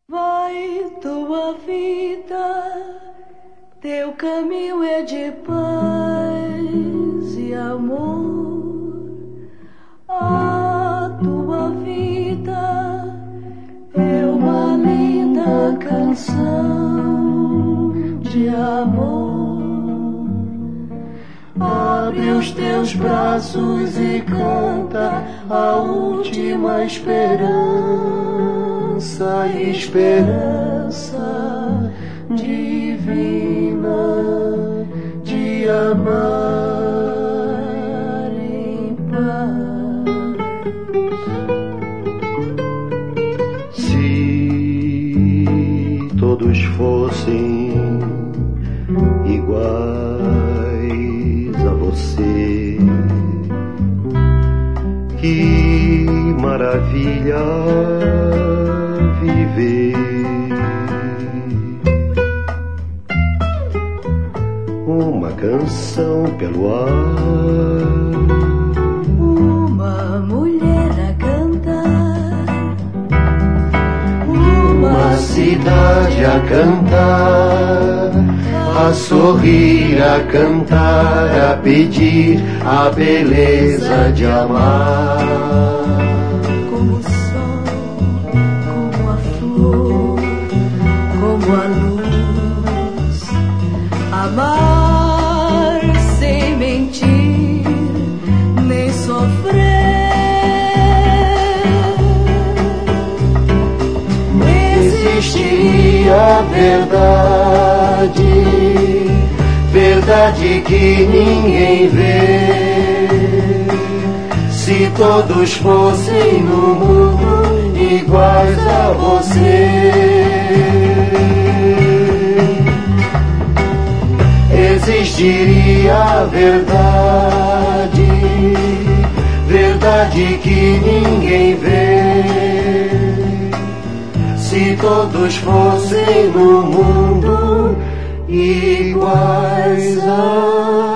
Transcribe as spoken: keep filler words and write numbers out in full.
Vai tua vida, teu caminho é de paz e amor. A tua vida é uma linda canção de amor. Abre os teus braços e canta a última esperança, esperança divina de amar em paz. Se todos fossem iguais a você, que maravilha viver. Uma canção pelo ar, uma mulher a cantar, uma cidade a cantar, a sorrir, a cantar, a pedir a beleza de amar. Como o sol, como a flor, como a luz, amar sem mentir, nem sofrer. Existiria a verdade, verdade que ninguém vê, se todos fossem no mundo iguais a você. Existiria a verdade, verdade que ninguém vê, se todos fossem no mundo iguais a